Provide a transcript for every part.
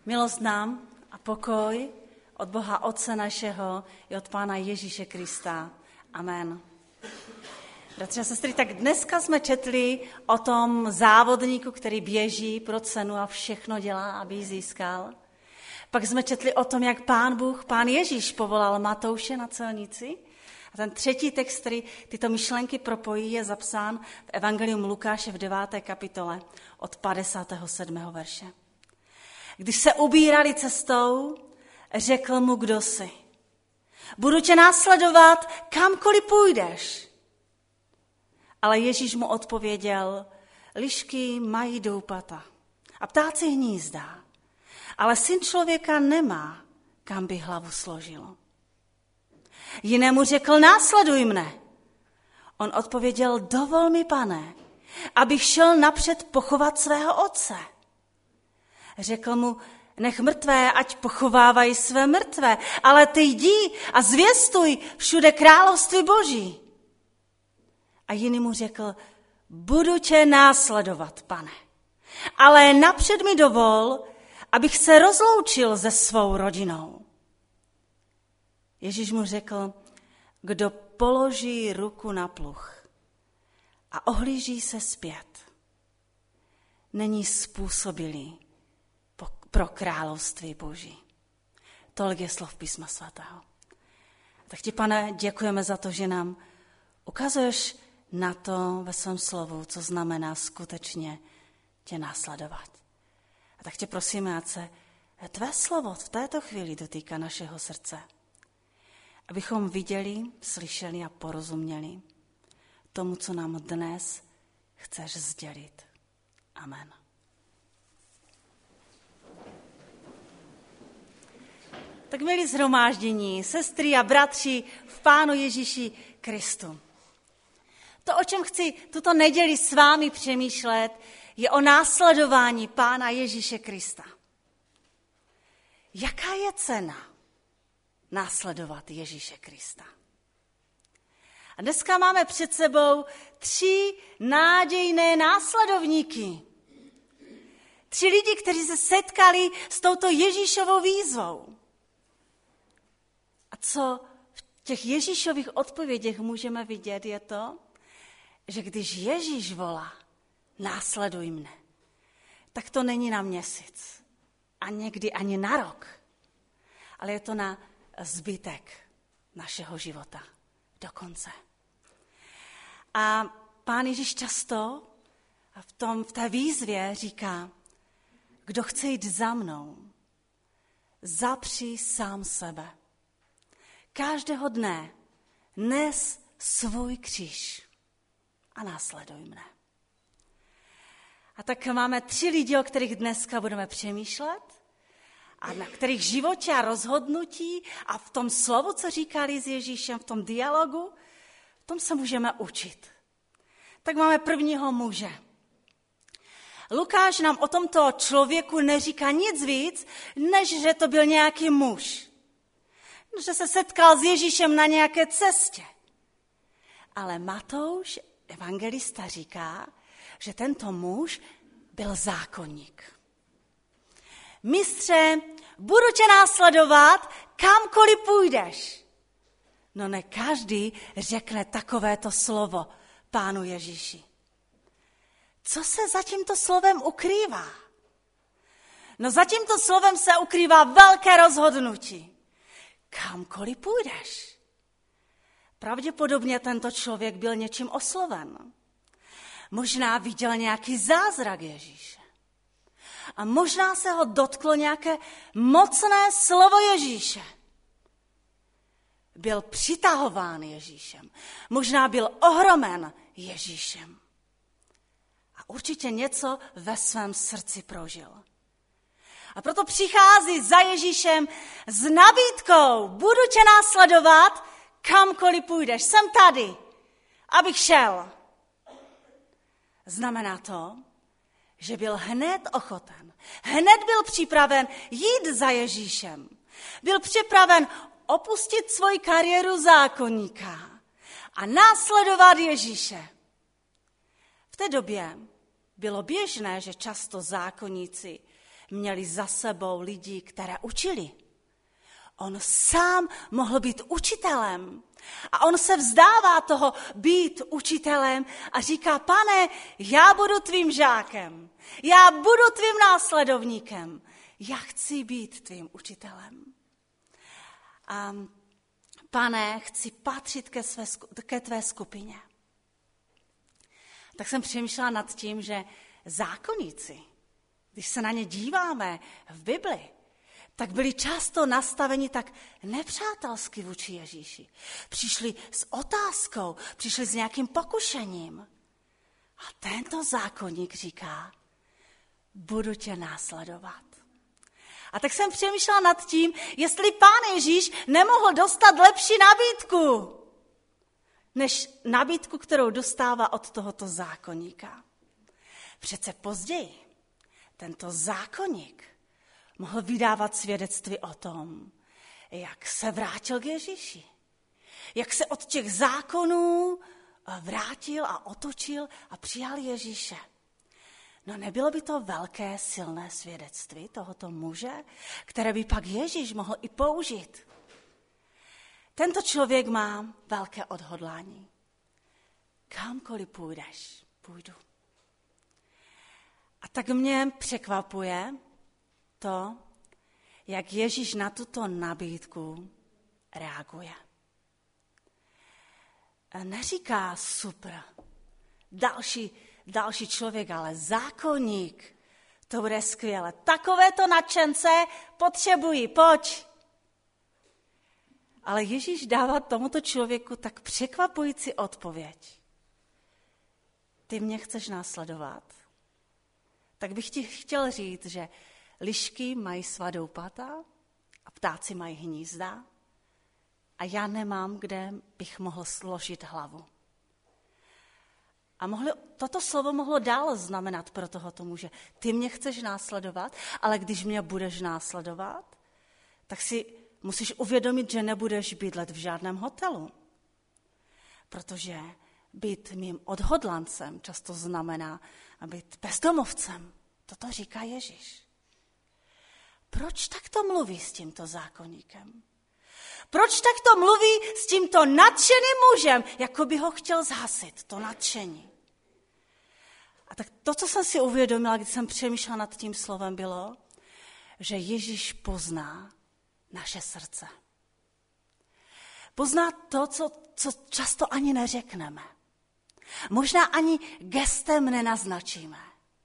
Milost nám a pokoj od Boha Otce našeho i od Pána Ježíše Krista. Amen. Bratři a sestry, tak dneska jsme četli o tom závodníku, který běží pro cenu a všechno dělá, aby ji získal. Pak jsme četli o tom, jak Pán Ježíš povolal Matouše na celnici. A ten třetí text, který tyto myšlenky propojí, je zapsán v Evangelium Lukáše v 9. kapitole od 57. verše. Když se ubírali cestou, řekl mu kdosi: budu tě následovat, kamkoliv půjdeš. Ale Ježíš mu odpověděl: lišky mají doupata a ptáci hnízda, ale Syn člověka nemá, kam by hlavu složil. Jinému řekl: následuj mne. On odpověděl: dovol mi, Pane, abych šel napřed pochovat svého otce. Řekl mu: nech mrtvé, ať pochovávají své mrtvé, ale ty jdi a zvěstuj všude království Boží. A jiný mu řekl: budu tě následovat, Pane, ale napřed mi dovol, abych se rozloučil se svou rodinou. Ježíš mu řekl: kdo položí ruku na pluh a ohlíží se zpět, není způsobilý pro království Boží. Tolik je slov Písma svatého. Tak ti, Pane, děkujeme za to, že nám ukazuješ na to ve svém slovu, co znamená skutečně tě následovat. A tak tě prosíme, ať se tvé slovo v této chvíli dotýká našeho srdce. Abychom viděli, slyšeli a porozuměli tomu, co nám dnes chceš sdělit. Amen. Tak milí shromáždění, sestry a bratři v Pánu Ježíši Kristu. To, o čem chci tuto neděli s vámi přemýšlet, je o následování Pána Ježíše Krista. Jaká je cena následovat Ježíše Krista? A dneska máme před sebou 3 nadějné následovníky. 3 lidi, kteří se setkali s touto Ježíšovou výzvou. A co v těch Ježíšových odpovědích můžeme vidět, je to, že když Ježíš volá: následuj mne, tak to není na měsíc a někdy ani na rok, ale je to na zbytek našeho života dokonce. A Pán Ježíš často v té výzvě říká: kdo chce jít za mnou, zapři sám sebe. Každého dne nes svůj kříž a následuj mne. A tak máme 3 lidi, o kterých dneska budeme přemýšlet a na kterých životě a rozhodnutí a v tom slovu, co říkali s Ježíšem, v tom dialogu, v tom se můžeme učit. Tak máme prvního muže. Lukáš nám o tomto člověku neříká nic víc, než že to byl nějaký muž. Že se setkal s Ježíšem na nějaké cestě. Ale Matouš, evangelista, říká, že tento muž byl zákonník. Mistře, budu tě následovat, kamkoliv půjdeš. No ne každý řekne takovéto slovo Pánu Ježíši. Co se za tímto slovem ukrývá? No za tímto slovem se ukrývá velké rozhodnutí. Kamkoliv půjdeš. Pravděpodobně tento člověk byl něčím osloven. Možná viděl nějaký zázrak Ježíše. A možná se ho dotklo nějaké mocné slovo Ježíše. Byl přitahován Ježíšem. Možná byl ohromen Ježíšem. A určitě něco ve svém srdci prožil. A proto přichází za Ježíšem s nabídkou: budu tě následovat, kamkoliv půjdeš. Jsem tady, abych šel. Znamená to, že byl hned ochoten, hned byl připraven jít za Ježíšem. Byl připraven opustit svoji kariéru zákonníka a následovat Ježíše. V té době bylo běžné, že často zákonníci měli za sebou lidi, které učili. On sám mohl být učitelem. A on se vzdává toho být učitelem a říká, Pane, já budu tvým žákem, já budu tvým následovníkem, já chci být tvým učitelem. A Pane, chci patřit ke tvé skupině. Tak jsem přemýšlela nad tím, že zákonníci, když se na ně díváme v Bibli, tak byli často nastaveni tak nepřátelsky vůči Ježíši. Přišli s otázkou, přišli s nějakým pokušením. A tento zákonník říká, budu tě následovat. A tak jsem přemýšlela nad tím, jestli Pán Ježíš nemohl dostat lepší nabídku, než nabídku, kterou dostává od tohoto zákonníka. Přece později tento zákonník mohl vydávat svědectví o tom, jak se vrátil k Ježíši. Jak se od těch zákonů vrátil a otočil a přijal Ježíše. No nebylo by to velké, silné svědectví tohoto muže, které by pak Ježíš mohl i použít. Tento člověk má velké odhodlání. Kamkoliv půjdeš, půjdu. A tak mě překvapuje to, jak Ježíš na tuto nabídku reaguje. Neříká super, další člověk, ale zákonník, to bude skvěle. Takovéto nadšence potřebují, pojď. Ale Ježíš dává tomuto člověku tak překvapující odpověď. Ty mě chceš následovat? Tak bych ti chtěl říct, že lišky mají svá doupata a ptáci mají hnízda a já nemám, kde bych mohl složit hlavu. A toto slovo mohlo dál znamenat pro tohoto muže. Ty mě chceš následovat, ale když mě budeš následovat, tak si musíš uvědomit, že nebudeš bydlet v žádném hotelu. Protože být mým odhodlancem často znamená být bezdomovcem. Toto říká Ježíš. Proč takto mluví s tímto zákonníkem? Proč takto mluví s tímto nadšeným mužem, jako by ho chtěl zhasit, to nadšení? A tak to, co jsem si uvědomila, když jsem přemýšlela nad tím slovem, bylo, že Ježíš pozná naše srdce. Pozná to, co často ani neřekneme. Možná ani gestem nenaznačíme.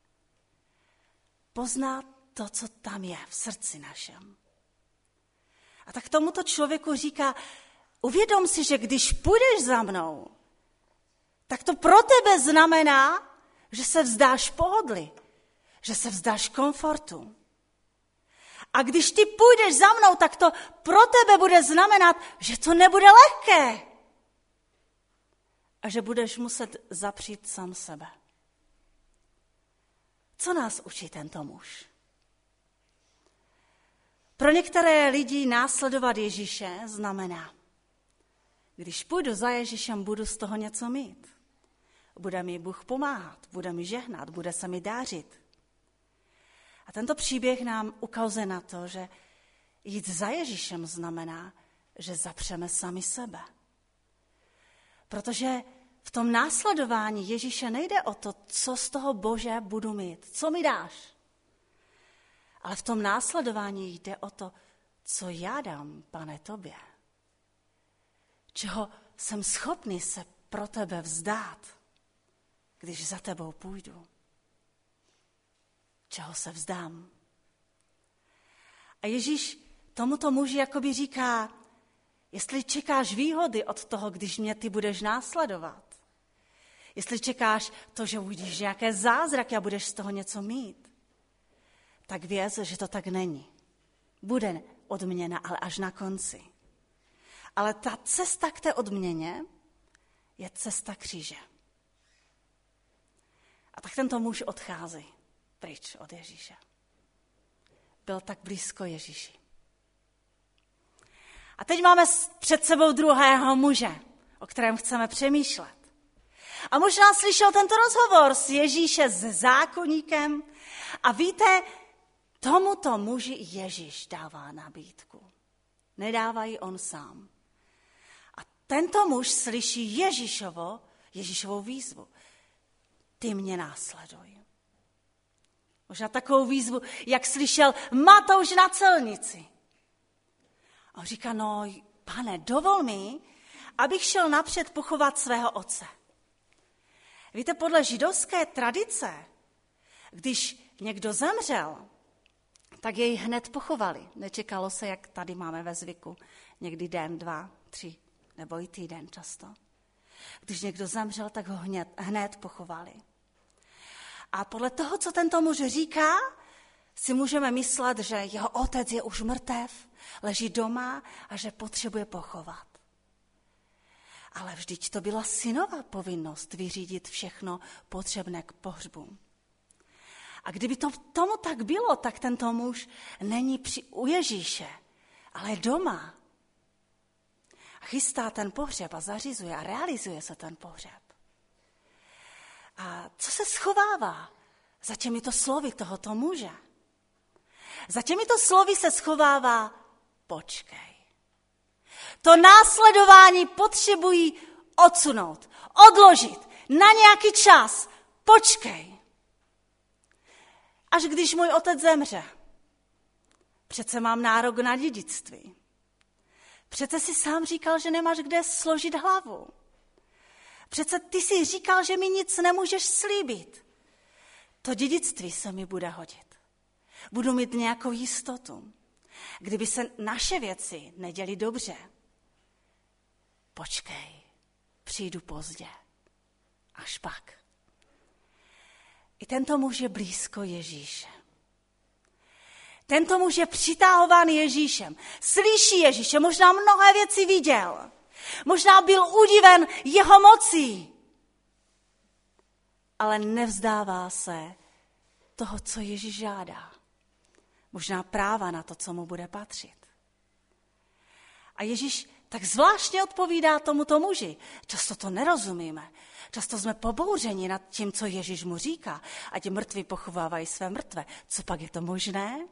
Pozná to, co tam je v srdci našem. A tak tomuto člověku říká, uvědom si, že když půjdeš za mnou, tak to pro tebe znamená, že se vzdáš pohodlí, že se vzdáš komfortu. A když ty půjdeš za mnou, tak to pro tebe bude znamenat, že to nebude lehké. A že budeš muset zapřít sám sebe. Co nás učí tento muž? Pro některé lidi následovat Ježíše znamená, když půjdu za Ježíšem, budu z toho něco mít. Bude mi Bůh pomáhat, bude mi žehnat, bude se mi dářit. A tento příběh nám ukazuje na to, že jít za Ježíšem znamená, že zapřeme sami sebe. Protože v tom následování Ježíše nejde o to, co z toho Bože budu mít, co mi dáš. Ale v tom následování jde o to, co já dám, Pane, tobě. Čeho jsem schopný se pro tebe vzdát, když za tebou půjdu. Čeho se vzdám. A Ježíš tomuto muži jakoby říká, jestli čekáš výhody od toho, když mě ty budeš následovat, jestli čekáš to, že uvidíš nějaké zázraky a budeš z toho něco mít, tak věz, že to tak není. Bude odměna, ale až na konci. Ale ta cesta k té odměně je cesta kříže. A tak tento muž odchází pryč od Ježíše. Byl tak blízko Ježíši. A teď máme před sebou druhého muže, o kterém chceme přemýšlet. A možná slyšel tento rozhovor s Ježíše, s zákonníkem. A víte, tomuto muži Ježíš dává nabídku. Nedává ji on sám. A tento muž slyší Ježíšovou výzvu. Ty mě následuj. Možná takovou výzvu, jak slyšel Matouš na celnici. A on říká, no pane, dovol mi, abych šel napřed pochovat svého otce. Víte, podle židovské tradice, když někdo zemřel, tak jej hned pochovali. Nečekalo se, jak tady máme ve zvyku. Někdy den, 2, 3, nebo i týden často. Když někdo zemřel, tak ho hned pochovali. A podle toho, co tento muž říká, si můžeme myslet, že jeho otec je už mrtev, leží doma a že potřebuje pochovat. Ale vždyť to byla synova povinnost vyřídit všechno potřebné k pohřbu. A kdyby tomu tak bylo, tak tento muž není u Ježíše, ale je doma. A chystá ten pohřeb a zařizuje a realizuje se ten pohřeb. A co se schovává za těmito slovy tohoto muže? Za těmito slovy se schovává počkej. To následování potřebují odsunout, odložit na nějaký čas. Počkej. Až když můj otec zemře, přece mám nárok na dědictví. Přece si sám říkal, že nemáš kde složit hlavu. Přece ty si říkal, že mi nic nemůžeš slíbit. To dědictví se mi bude hodit. Budu mít nějakou jistotu. Kdyby se naše věci neděly dobře, počkej, přijdu pozdě. Až pak. I tento muž je blízko Ježíše. Tento muž je přitahován Ježíšem. Slyší Ježíše, možná mnohé věci viděl. Možná byl udiven jeho mocí. Ale nevzdává se toho, co Ježíš žádá. Možná práva na to, co mu bude patřit. A Ježíš tak zvláštně odpovídá tomuto muži. Často to nerozumíme. Často jsme pobouřeni nad tím, co Ježíš mu říká. Ať mrtví pochovávají své mrtvé. Co pak je to možné?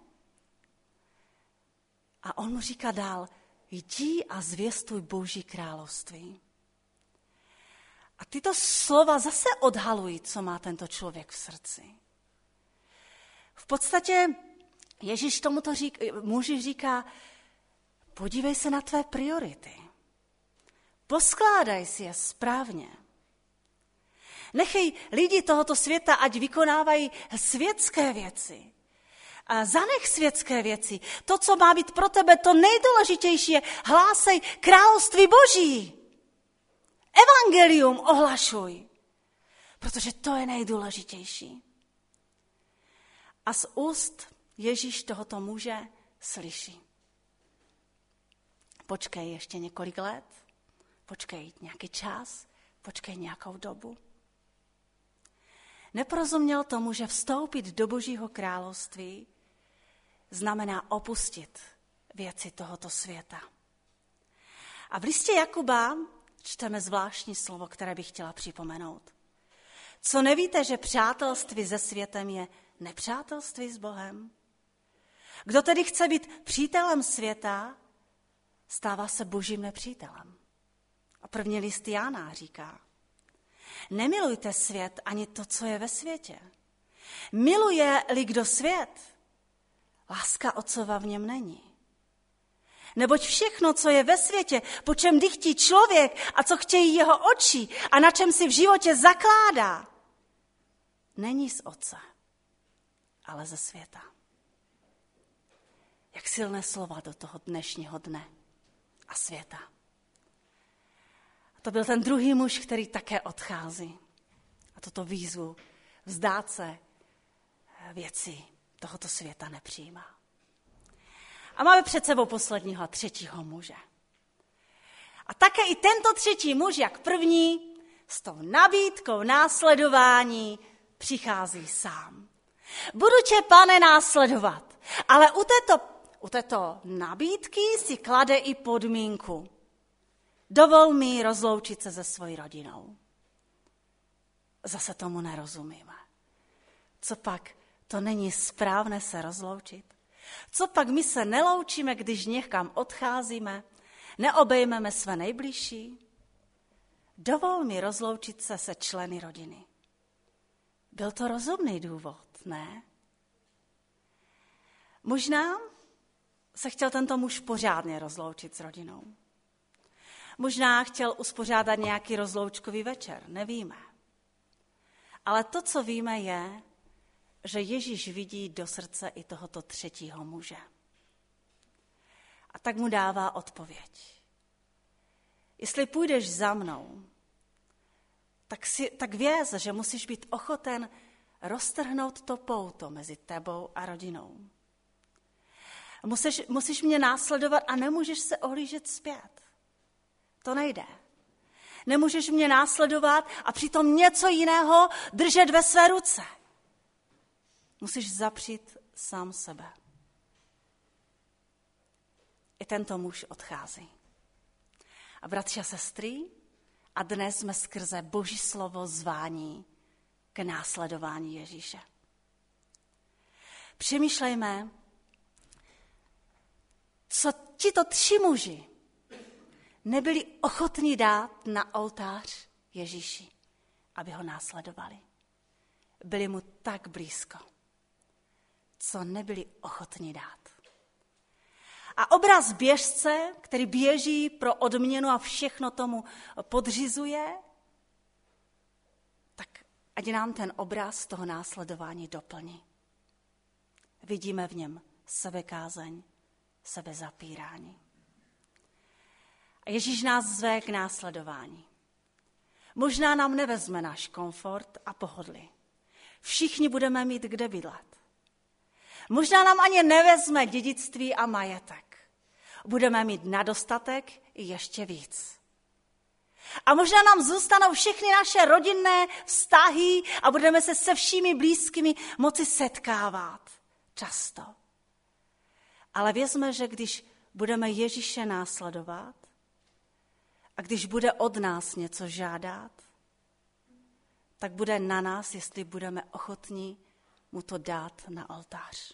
A on mu říká dál, jdi a zvěstuj Boží království. A tyto slova zase odhalují, co má tento člověk v srdci. V podstatě Ježíš tomuto muži říká, podívej se na tvé priority. Poskládaj si je správně. Nechej lidi tohoto světa, ať vykonávají světské věci. A zanech světské věci. To, co má být pro tebe, to nejdůležitější je hlásej království Boží. Evangelium ohlašuj. Protože to je nejdůležitější. A z úst Ježíš tohoto muže slyší. Počkej ještě několik let, počkej nějaký čas, počkej nějakou dobu. Neporozuměl tomu, že vstoupit do Božího království znamená opustit věci tohoto světa. A v listě Jakuba čteme zvláštní slovo, které bych chtěla připomenout. Co nevíte, že přátelství se světem je nepřátelství s Bohem? Kdo tedy chce být přítelem světa, stává se Božím nepřítelem. A první list Jána říká, nemilujte svět ani to, co je ve světě. Miluje-li kdo svět, láska Otcova v něm není. Neboť všechno, co je ve světě, po čem dychtí člověk a co chtějí jeho oči a na čem si v životě zakládá, není z Otce, ale ze světa. Jak silné slova do toho dnešního dne a světa. A to byl ten druhý muž, který také odchází. A toto výzvu vzdát se věci tohoto světa nepřijímá. A máme před sebou posledního a třetího muže. A také i tento třetí muž, jak první, s tou nabídkou následování přichází sám. Budu tě, Pane, následovat, ale u této nabídky si klade i podmínku. Dovol mi rozloučit se se svojí rodinou. Zase tomu nerozumíme. Co pak to není správné se rozloučit? Co pak my se neloučíme, když někam odcházíme, neobejmeme své nejbližší? Dovol mi rozloučit se členy rodiny. Byl to rozumný důvod, ne? Možná se chtěl tento muž pořádně rozloučit s rodinou. Možná chtěl uspořádat nějaký rozloučkový večer, nevíme. Ale to, co víme, je, že Ježíš vidí do srdce i tohoto třetího muže. A tak mu dává odpověď. Jestli půjdeš za mnou, tak věz, že musíš být ochoten roztrhnout to pouto mezi tebou a rodinou. Musíš mě následovat a nemůžeš se ohlížet zpět. To nejde. Nemůžeš mě následovat a přitom něco jiného držet ve své ruce. Musíš zapřít sám sebe. I tento muž odchází. A bratři a sestry, a dnes jsme skrze Boží slovo zváni k následování Ježíše. Přemýšlejme, co tito 3 muži nebyli ochotní dát na oltář Ježíši, aby ho následovali. Byli mu tak blízko, co nebyli ochotní dát. A obraz běžce, který běží pro odměnu a všechno tomu podřizuje, tak ať nám ten obraz toho následování doplní. Vidíme v něm sebekázeň, sebezapírání. A Ježíš nás zve k následování. Možná nám nevezme náš komfort a pohodlí. Všichni budeme mít kde bydlet. Možná nám ani nevezme dědictví a majetek. Budeme mít nadostatek i ještě víc. A možná nám zůstanou všechny naše rodinné vztahy a budeme se všemi blízkými moci setkávat často. Ale vězme, že když budeme Ježíše následovat a když bude od nás něco žádat, tak bude na nás, jestli budeme ochotní mu to dát na oltář.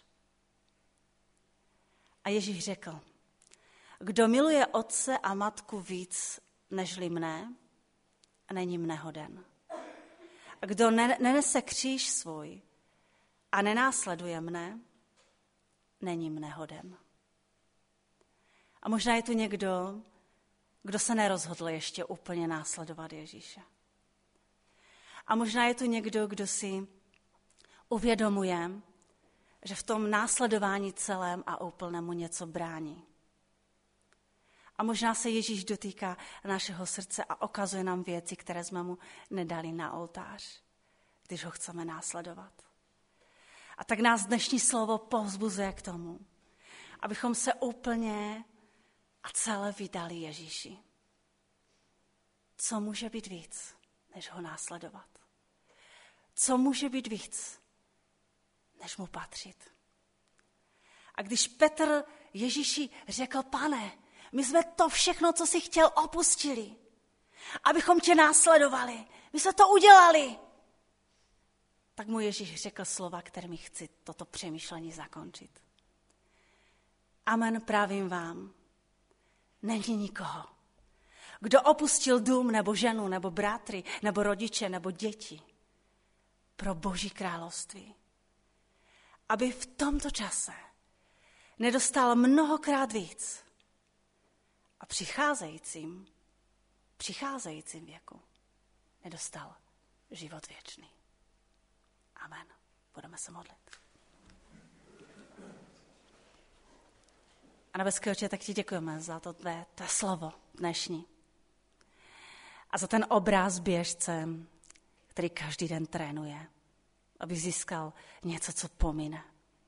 A Ježíš řekl, kdo miluje otce a matku víc nežli mne, není mne hoden. A kdo nenese kříž svůj a nenásleduje mne, není mne hoden. A možná je tu někdo, kdo se nerozhodl ještě úplně následovat Ježíše. A možná je tu někdo, kdo si uvědomuje, že v tom následování celém a úplnému něco brání. A možná se Ježíš dotýká našeho srdce a ukazuje nám věci, které jsme mu nedali na oltář, když ho chceme následovat. A tak nás dnešní slovo povzbuzuje k tomu, abychom se úplně a celé vydali Ježíši. Co může být víc, než ho následovat? Co může být víc, než mu patřit? A když Petr Ježíši řekl, Pane, my jsme to všechno, co jsi chtěl, opustili, abychom tě následovali. My jsme to udělali. Tak mu Ježíš řekl slova, kterými chci toto přemýšlení zakončit. Amen, pravím vám, není nikoho, kdo opustil dům, nebo ženu, nebo bratry, nebo rodiče, nebo děti pro Boží království, aby v tomto čase nedostal mnohokrát víc a přicházejícím věku nedostal život věčný. Amen. Budeme se modlit. A nebeský Otče, tak ti děkujeme za to tvé slovo dnešní. A za ten obraz běžce, který každý den trénuje, aby získal něco, co pomine.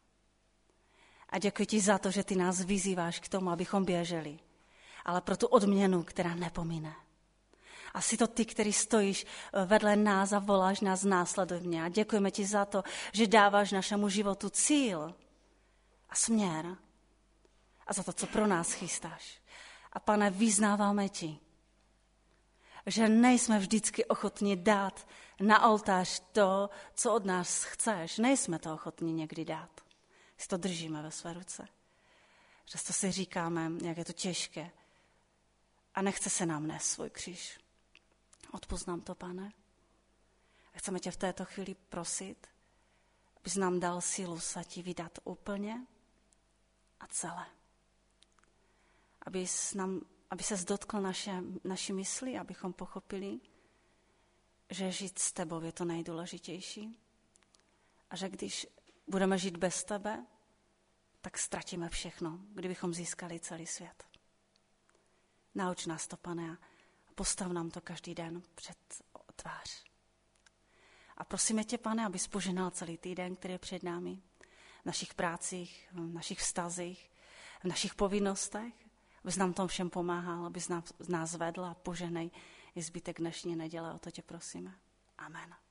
A děkuji ti za to, že ty nás vyzýváš k tomu, abychom běželi, ale pro tu odměnu, která nepomine. A jsi to ty, který stojíš vedle nás a voláš nás následuj mě. A děkujeme ti za to, že dáváš našemu životu cíl a směr. A za to, co pro nás chystáš. A Pane, vyznáváme ti, že nejsme vždycky ochotni dát na oltář to, co od nás chceš. Nejsme to ochotni někdy dát. Si to držíme ve své ruce. Často si říkáme, jak je to těžké a nechce se nám nést svůj kříž. Odpusť nám to, Pane. A chceme tě v této chvíli prosit, abys nám dal sílu se ti vydat úplně a celé. Aby ses dotkl naší mysli, abychom pochopili, že žít s tebou je to nejdůležitější a že když budeme žít bez tebe, tak ztratíme všechno, kdybychom získali celý svět. Nauč nás to, Pane, a postav nám to každý den před tvář. A prosíme tě, Pane, abys požehnal celý týden, který je před námi, v našich prácích, v našich vztazích, v našich povinnostech, abys nám tom všem pomáhal, abys nás vedl a požehnej i zbytek dnešní neděle. O to tě prosíme. Amen.